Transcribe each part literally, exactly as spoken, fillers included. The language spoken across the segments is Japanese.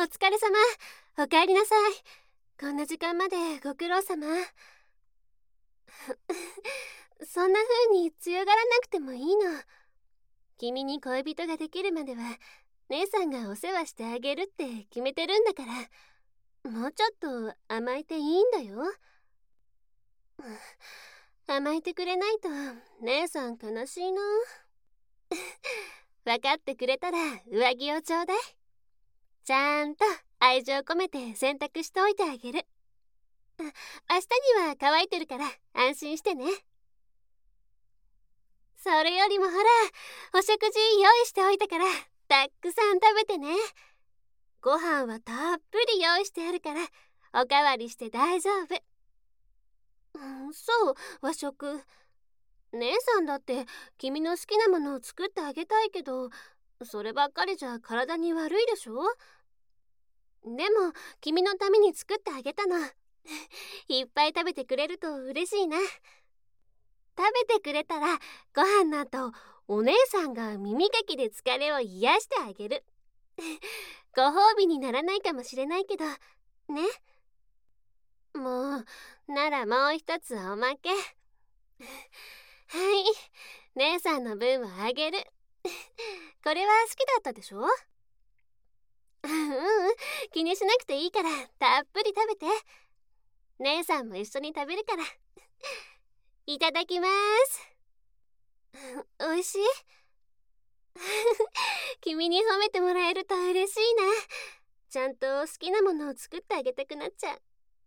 疲れ様。お帰りなさい。こんな時間までご苦労様。そんな風に強がらなくてもいいの。君に恋人ができるまでは姉さんがお世話してあげるって決めてるんだから、もうちょっと甘えていいんだよ。甘えてくれないと姉さん悲しいな。分かってくれたら上着をちょうだい。ちゃんと愛情込めて洗濯しておいてあげる。明日には乾いてるから安心してね。それよりもほら、お食事用意しておいたからたくさん食べてね。ご飯はたっぷり用意してあるからおかわりして大丈夫。うん、そう、和食。姉さんだって君の好きなものを作ってあげたいけど、そればっかりじゃ体に悪いでしょ。でも君のために作ってあげたの。いっぱい食べてくれると嬉しいな。食べてくれたらご飯の後お姉さんが耳かきで疲れを癒してあげる。ご褒美にならないかもしれないけどね。もうならもう一つおまけ。はい、姉さんの分をあげる。これは好きだったでしょ。ううん、気にしなくていいからたっぷり食べて。姉さんも一緒に食べるから。いただきます。おいしい。君に褒めてもらえると嬉しいな。ちゃんと好きなものを作ってあげたくなっちゃう。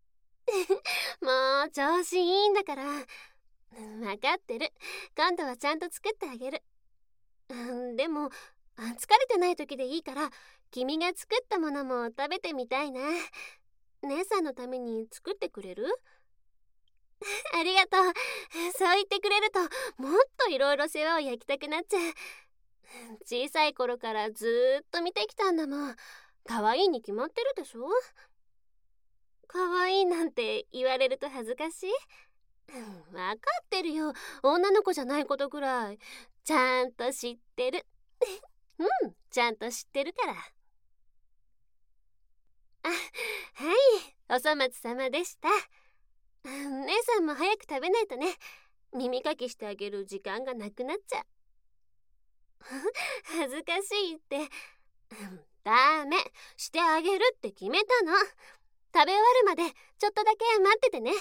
もう調子いいんだから。分かってる。今度はちゃんと作ってあげる。でも疲れてない時でいいから君が作ったものも食べてみたいな。姉さんのために作ってくれる？ありがとう。そう言ってくれるともっといろいろ世話を焼きたくなっちゃう。小さい頃からずーっと見てきたんだもん。可愛いに決まってるでしょ。可愛いなんて言われると恥ずかしい。分かってるよ。女の子じゃないことくらいちゃんと知ってる。うん、ちゃんと知ってるから。あ、はい、お粗末様でした。姉さんも早く食べないとね。耳かきしてあげる時間がなくなっちゃう。恥ずかしいって。ダメ、してあげるって決めたの。食べ終わるまでちょっとだけ待っててね。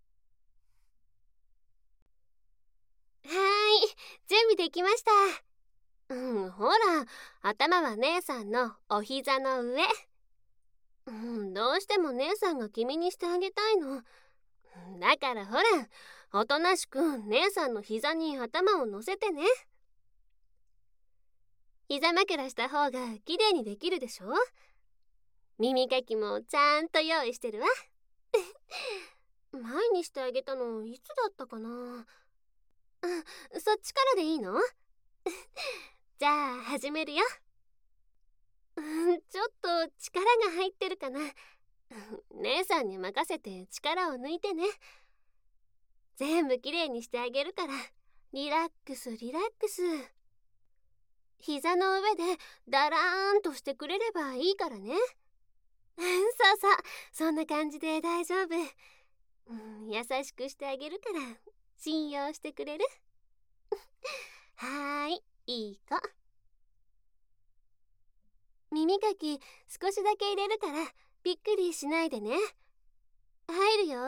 はーい、準備できました。うん、ほら、頭は姉さんのお膝の上。うん、どうしても姉さんが君にしてあげたいの。だからほら、おとなしく姉さんの膝に頭を乗せてね。膝枕した方がきれいにできるでしょ。耳かきもちゃんと用意してるわ。前にしてあげたのいつだったかな。あ、そっちからでいいの？じゃあ始めるよ。ちょっと力が入ってるかな。姉さんに任せて力を抜いてね。全部きれいにしてあげるからリラックスリラックス。膝の上でダラーンとしてくれればいいからね。そうそう、そんな感じで大丈夫。うん、優しくしてあげるから信用してくれる？はーい、いい子。耳かき少しだけ入れるからびっくりしないでね。入るよ。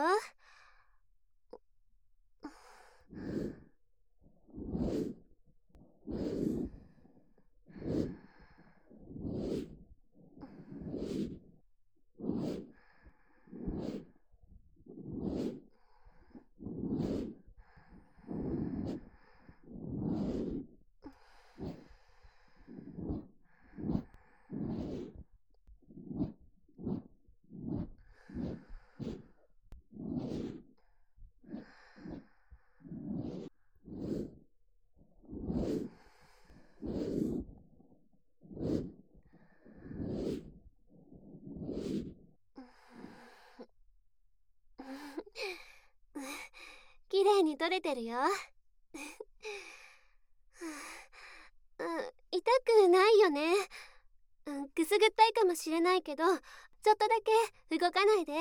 きれいに取れてるよ。痛くないよね。 うん、くすぐったいかもしれないけど、ちょっとだけ動かないで。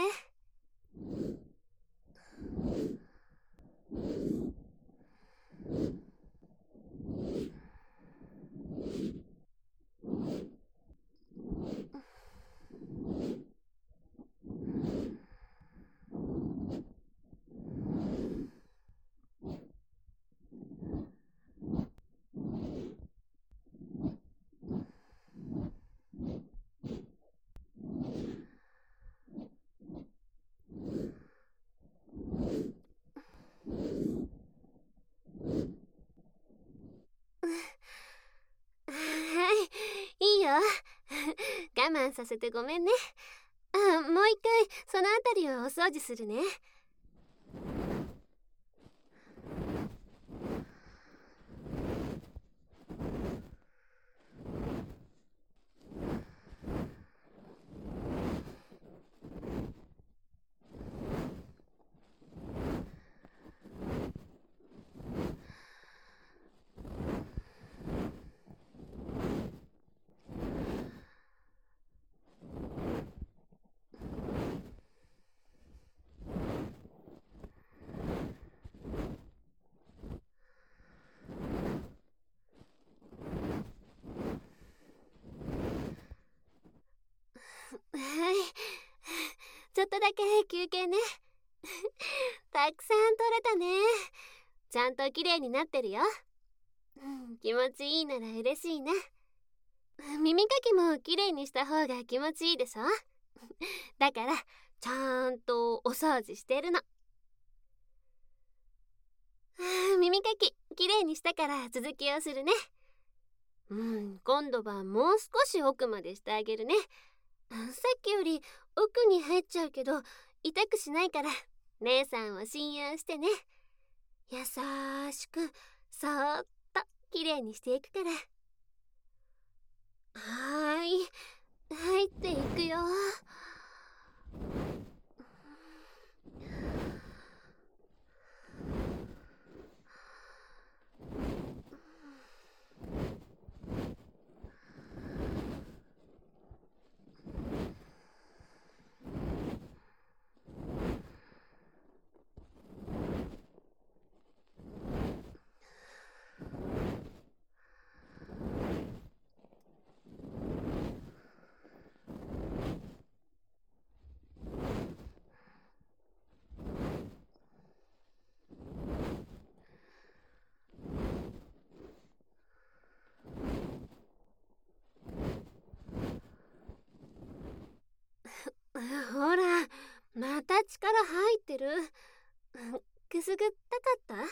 はい、いいよ。我慢させてごめんね。あ、もう一回そのあたりをお掃除するね。はい、ちょっとだけ休憩ね。たくさん取れたね。ちゃんと綺麗になってるよ。うん、気持ちいいなら嬉しいな。耳かきも綺麗にした方が気持ちいいでしょ。だからちゃんとお掃除してるの。耳かき綺麗にしたから続きをするね。うん、今度はもう少し奥までしてあげるね。さっきより奥に入っちゃうけど痛くしないから姉さんを信用してね。優しくそーっときれいにしていくから。はーい、入っていくよ。ほら、また力入ってる。くすぐったかった？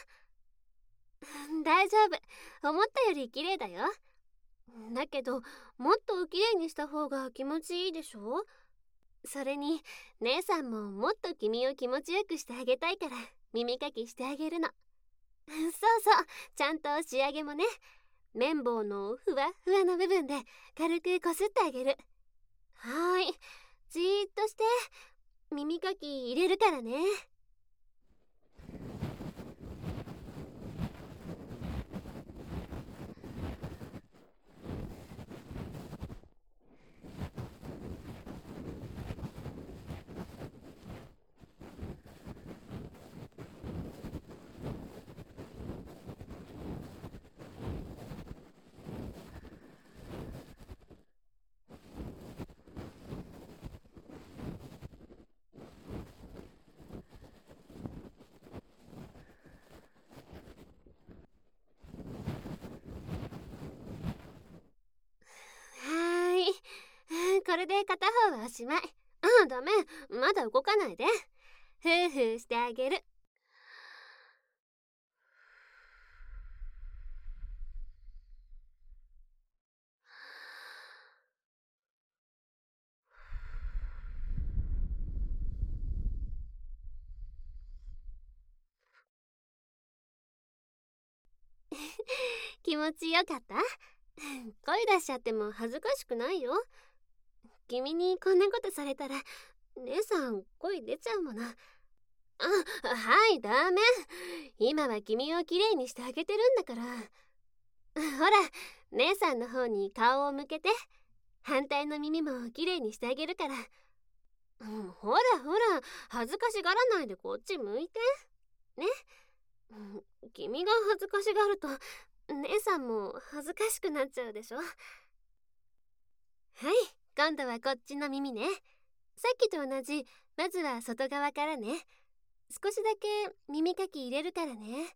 大丈夫、思ったより綺麗だよ。だけどもっと綺麗にした方が気持ちいいでしょ。それに姉さんももっと君を気持ちよくしてあげたいから耳かきしてあげるの。そうそう、ちゃんと仕上げもね。綿棒のふわふわの部分で軽くこすってあげる。はーい、じーっとして。耳かき入れるからね。はーい、これで片方はおしまい。ああ、ダメ、まだ動かないで。ふーふーしてあげる。気持ちよかった？声出しちゃっても恥ずかしくないよ。君にこんなことされたら姉さん声出ちゃうもの。あ、はい、ダメ。今は君をきれいにしてあげてるんだから。ほら、姉さんの方に顔を向けて。 反対の耳もきれいにしてあげるから。うん、ほらほら、恥ずかしがらないでこっち向いてね。うん、君が恥ずかしがると姉さんも恥ずかしくなっちゃうでしょ。はい、今度はこっちの耳ね。さっきと同じ、まずは外側からね。少しだけ耳かき入れるからね。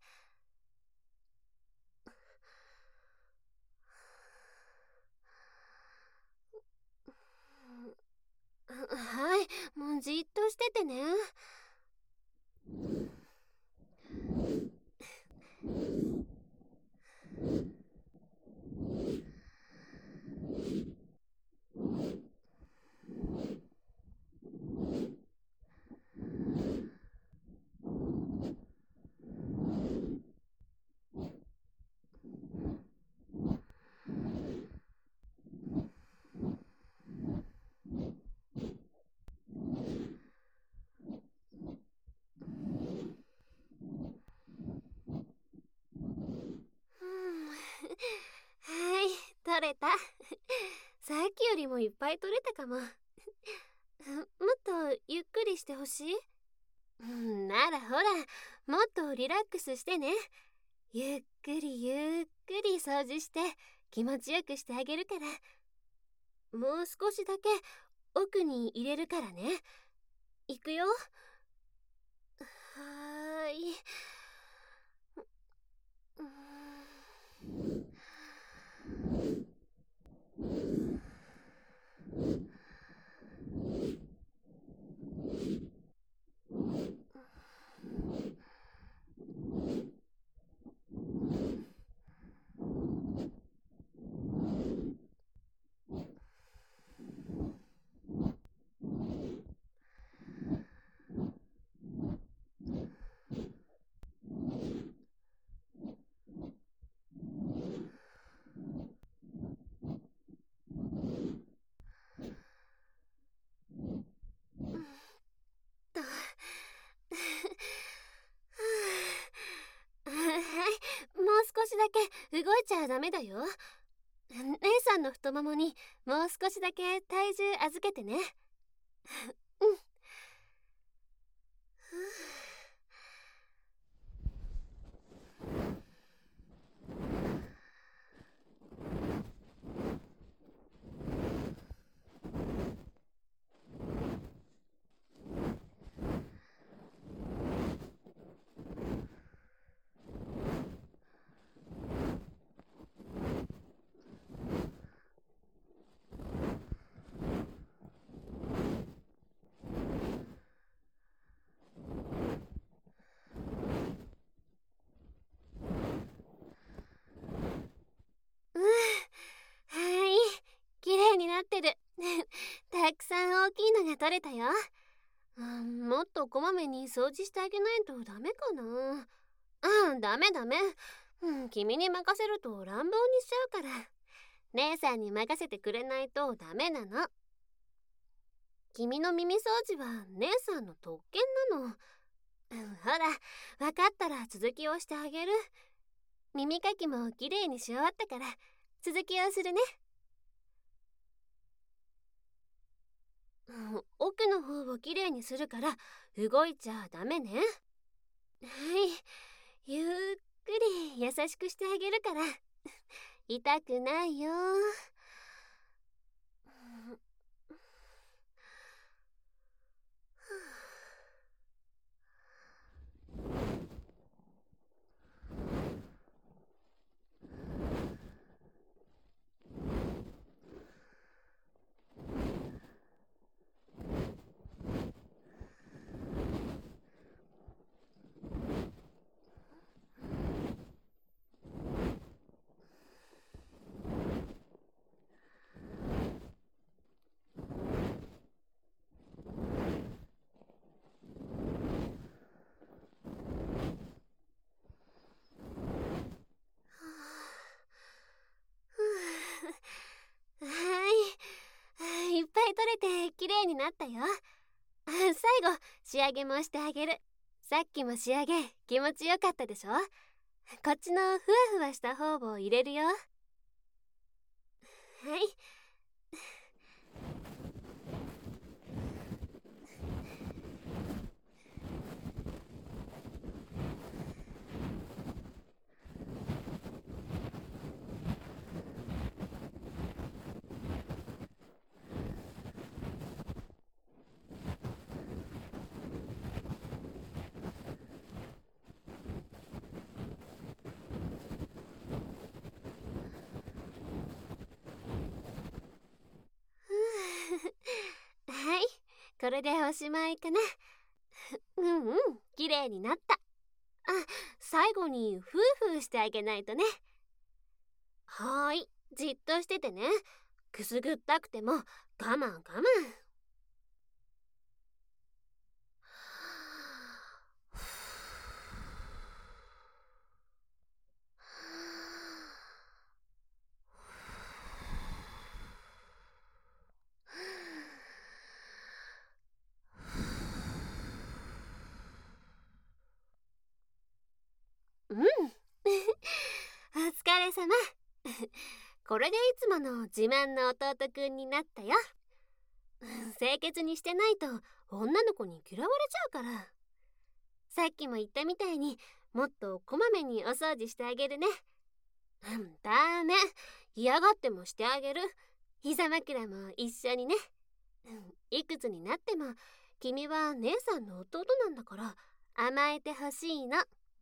はい、もうじっとしててね。はい、取れた。さっきよりもいっぱい取れたかも。もっとゆっくりしてほしい？ならほら、もっとリラックスしてね。ゆっくりゆっくり掃除して気持ちよくしてあげるから。もう少しだけ奥に入れるからね。いくよ。はーい。はい、もう少しだけ動いちゃダメだよ。姉さんの太ももにもう少しだけ体重預けてね。うん。はい、綺麗になってる。たくさん大きいのが取れたよ。うん、もっとこまめに掃除してあげないとダメかな。うん、ダメダメ。うん、君に任せると乱暴にしちゃうから。姉さんに任せてくれないとダメなの。君の耳掃除は姉さんの特権なの。うん、ほら、分かったら続きをしてあげる。耳かきもきれいにし終わったから続きをするね。うん、奥の方をきれいにするから動いちゃダメね。はい、ゆっくり優しくしてあげるから痛くないよ。はい、いっぱい取れてきれいになったよ。最後仕上げもしてあげる。さっきも仕上げ気持ちよかったでしょ。こっちのふわふわした方を入れるよ。はい。 それでおしまいかな。うんうん、綺麗になった。あ、最後にフーフーしてあげないとね。はーい、じっとしててね。くすぐったくても我慢我慢。うん。お疲れ様。これでいつもの自慢の弟くんになったよ。清潔にしてないと女の子に嫌われちゃうから。さっきも言ったみたいにもっとこまめにお掃除してあげるね。うん、ダメ。嫌がってもしてあげる。膝枕も一緒にね。いくつになっても君は姉さんの弟なんだから甘えてほしいの。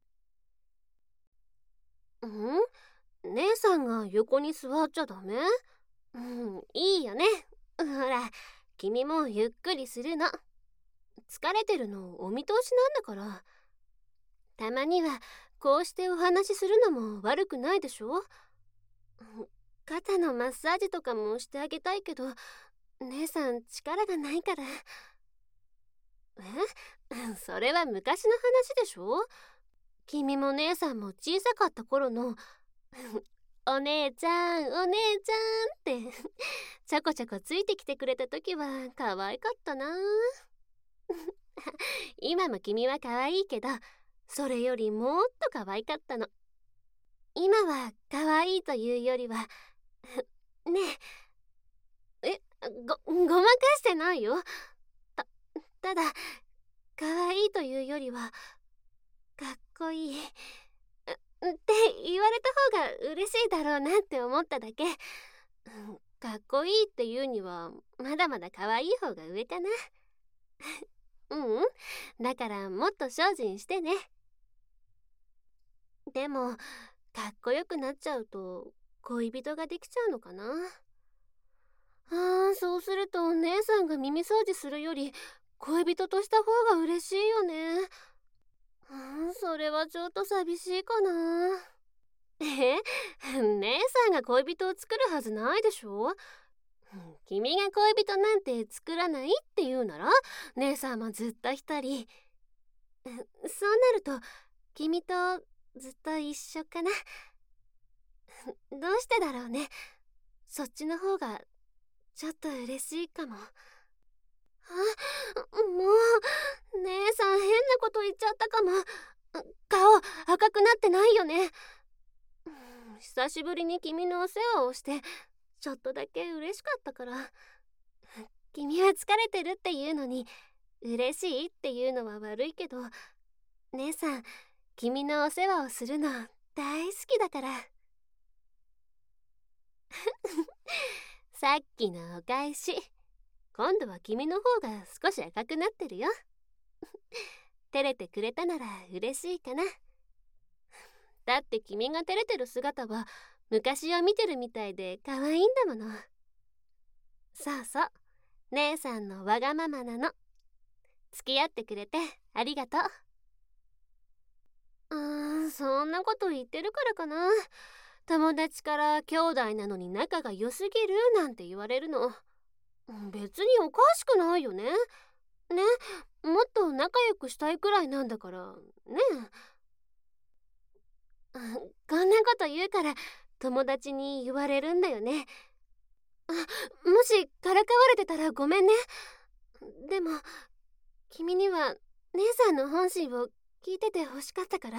ん？姉さんが横に座っちゃダメ？うん、いいよね。ほら、君もゆっくりするの。疲れてるのお見通しなんだから。たまにはこうしてお話しするのも悪くないでしょ。肩のマッサージとかもしてあげたいけど、姉さん力がないから。え？それは昔の話でしょ。君も姉さんも小さかった頃のお姉ちゃんお姉ちゃんってちょこちょこついてきてくれた時は可愛かったな。今も君は可愛いけど、それよりもっと可愛かったの。今は可愛いというよりはねえ、え、ご、ごまかしてないよ。た、ただ可愛いというよりはかっこいいって言われた方が嬉しいだろうなって思っただけ。かっこいいって言うにはまだまだ可愛い方が上かな。うん、だからもっと精進してね。でもかっこよくなっちゃうと恋人ができちゃうのかな。あー、そうすると姉さんが耳掃除するより恋人とした方が嬉しいよね。うん、それはちょっと寂しいかな。え？姉さんが恋人を作るはずないでしょ。君が恋人なんて作らないって言うなら姉さんもずっと一人。そうなると君とずっと一緒かな。どうしてだろうね。そっちの方がちょっと嬉しいかも。あ、もう姉さん変なこと言っちゃったかも。顔赤くなってないよね。久しぶりに君のお世話をしてちょっとだけ嬉しかったから。君は疲れてるっていうのに嬉しいっていうのは悪いけど、姉さん君のお世話をするの大好きだから。さっきのお返し。今度は君の方が少し赤くなってるよ。照れてくれたなら嬉しいかな。だって君が照れてる姿は昔を見てるみたいで可愛いんだもの。そうそう、姉さんのわがままなの。付き合ってくれてありがとう。うーん、そんなこと言ってるからかな。友達から兄弟なのに仲が良すぎるなんて言われるの。別におかしくないよね。ね、もっと仲良くしたいくらいなんだからね。こんなこと言うから友達に言われるんだよね。あ、もしからかわれてたらごめんね。でも君には姉さんの本心を聞いてて欲しかったから。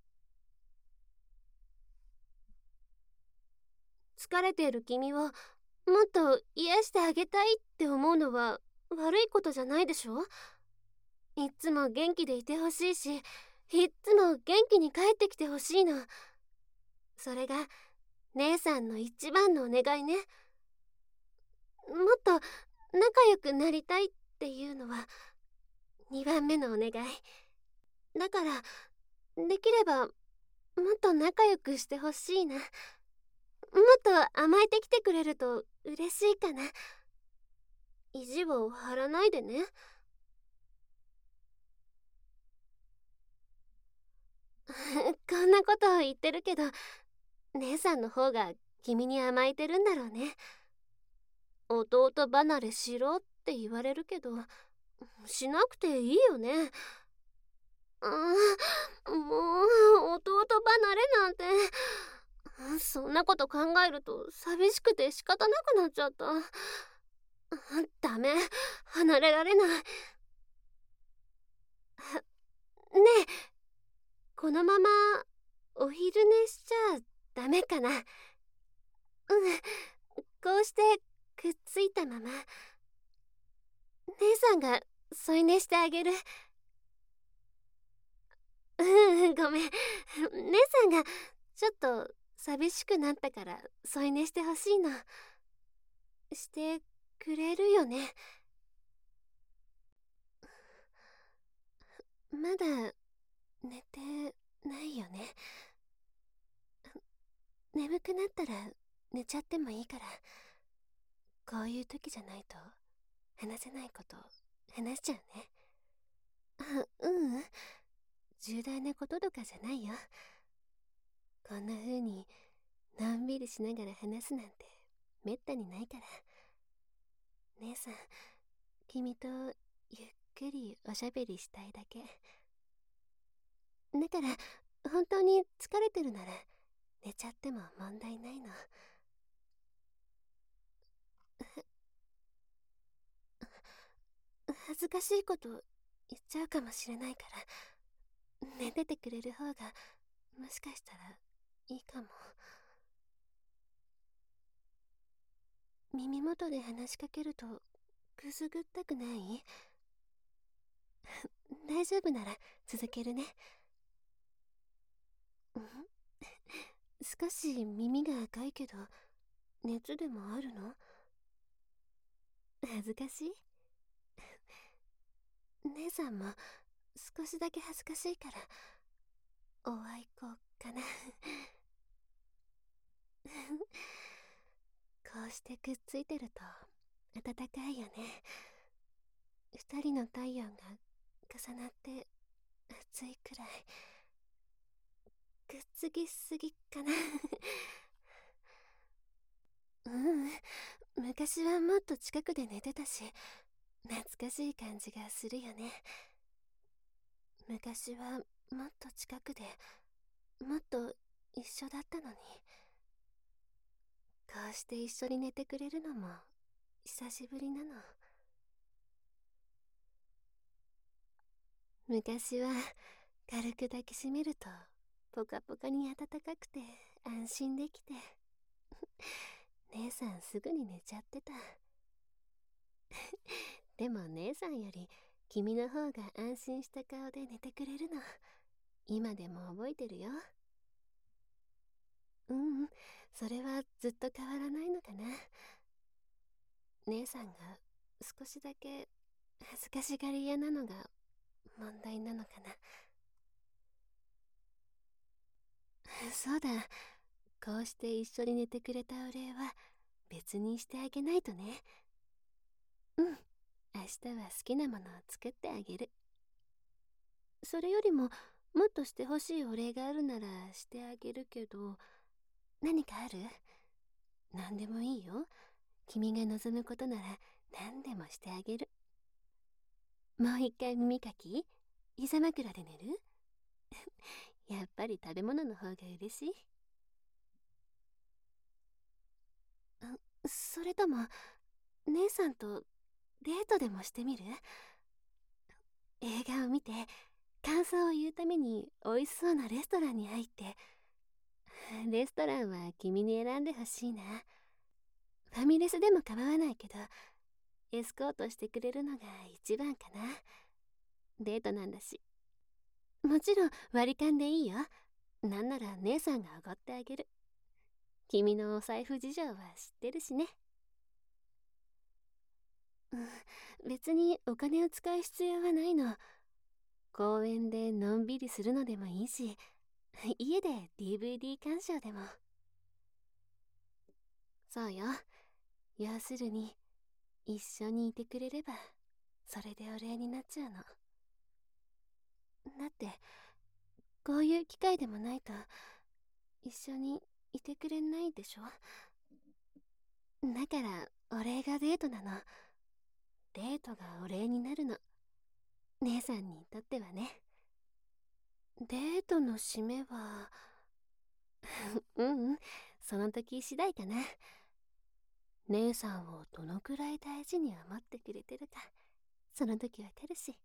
疲れている君をもっと癒してあげたいって思うのは悪いことじゃないでしょ。いっつも元気でいてほしいし、いっつも元気に帰ってきてほしいの。それが姉さんの一番のお願いね。もっと仲良くなりたいっていうのはにばんめのお願いだから、できればもっと仲良くしてほしいな。もっと甘えてきてくれると嬉しいかな。 意地を張らないでね。こんなことを言ってるけど、姉さんの方が君に甘えてるんだろうね。弟離れしろって言われるけど、しなくていいよね。ああ、もう弟離れなんて。そんなこと考えると寂しくて仕方なくなっちゃった。ダメ、離れられない。ねえ、このままお昼寝しちゃダメかな。うん、こうしてくっついたまま姉さんが添い寝してあげる。うん、ごめん。姉さんがちょっと寂しくなったから添い寝してほしいの。してくれるよね。まだ寝てないよね。眠くなったら寝ちゃってもいいから。こういう時じゃないと話せないこと話しちゃうね。あ、ううん。重大なこととかじゃないよ。こんな風にのんびりしながら話すなんてめったにないから。姉さん、君とゆっくりおしゃべりしたいだけ。だから本当に疲れてるなら寝ちゃっても問題ないの。恥ずかしいこと言っちゃうかもしれないから、寝ててくれる方がもしかしたらいいかも。耳元で話しかけるとくすぐったくない？大丈夫なら続けるね。ん少し耳が赤いけど熱でもあるの？恥ずかしい？姉さんも少しだけ恥ずかしいからおあいこかな。こうしてくっついてると暖かいよね。二人の体温が重なって暑いくらい。くっつきすぎかな。うん、昔はもっと近くで寝てたし懐かしい感じがするよね。昔はもっと近くでもっと一緒だったのに。こうして一緒に寝てくれるのも久しぶりなの。昔は軽く抱きしめるとポカポカに暖かくて安心できて姉さんすぐに寝ちゃってた。でも姉さんより君の方が安心した顔で寝てくれるの今でも覚えてるよ。うん、それはずっと変わらないのかな。姉さんが少しだけ恥ずかしがり屋なのが問題なのかな。そうだ、こうして一緒に寝てくれたお礼は別にしてあげないとね。うん、明日は好きなものを作ってあげる。それよりももっとしてほしいお礼があるならしてあげるけど、何かある？何でもいいよ。君が望むことなら何でもしてあげる。もう一回耳かき？膝枕で寝る？やっぱり食べ物の方が嬉しい？それとも姉さんとデートでもしてみる？映画を見て感想を言うために美味しそうなレストランに入って。レストランは君に選んでほしいな。ファミレスでも構わないけどエスコートしてくれるのが一番かな。デートなんだし。もちろん割り勘でいいよ。なんなら姉さんがおごってあげる。君のお財布事情は知ってるしね。うん、別にお金を使う必要はないの。公園でのんびりするのでもいいし、家で ディーブイディー 鑑賞でも。そうよ。要するに一緒にいてくれればそれでお礼になっちゃうの。だってこういう機会でもないと一緒にいてくれないでしょ。だからお礼がデートなの。デートがお礼になるの。姉さんにとってはね。デートの締めはうんうん、その時次第かな。姉さんをどのくらい大事に思ってくれてるか、その時わかるし。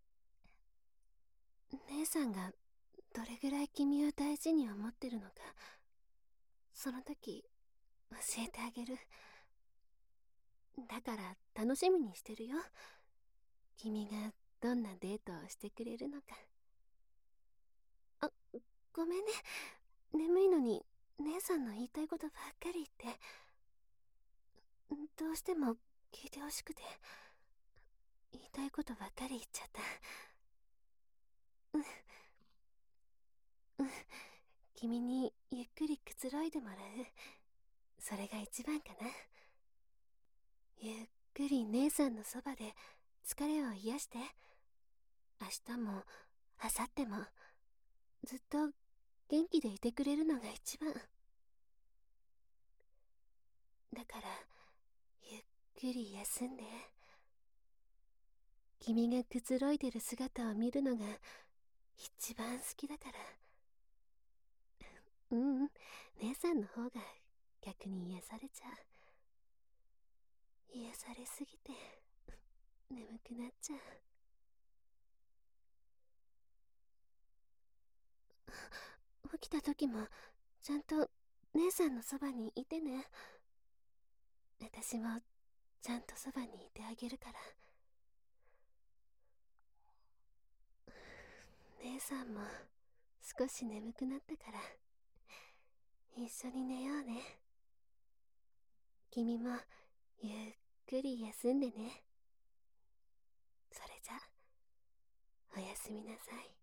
姉さんがどれぐらい君を大事に思ってるのか、その時教えてあげる。だから楽しみにしてるよ。君がどんなデートをしてくれるのか。あ、ごめんね。眠いのに姉さんの言いたいことばっかり言って。どうしても聞いてほしくて、言いたいことばっかり言っちゃった。うんうん、君にゆっくりくつろいでもらう。それが一番かな。ゆっくり姉さんのそばで疲れを癒して。明日も明後日もずっと元気でいてくれるのが一番だから、ゆっくり休んで。君がくつろいでる姿を見るのが一番好きだから。うん、姉さんの方が逆に癒されちゃう。癒されすぎて眠くなっちゃう。起きた時もちゃんと姉さんのそばにいてね。私もちゃんとそばにいてあげるから。姉さんも少し眠くなったから一緒に寝ようね。君もゆっくり休んでね。それじゃおやすみなさい。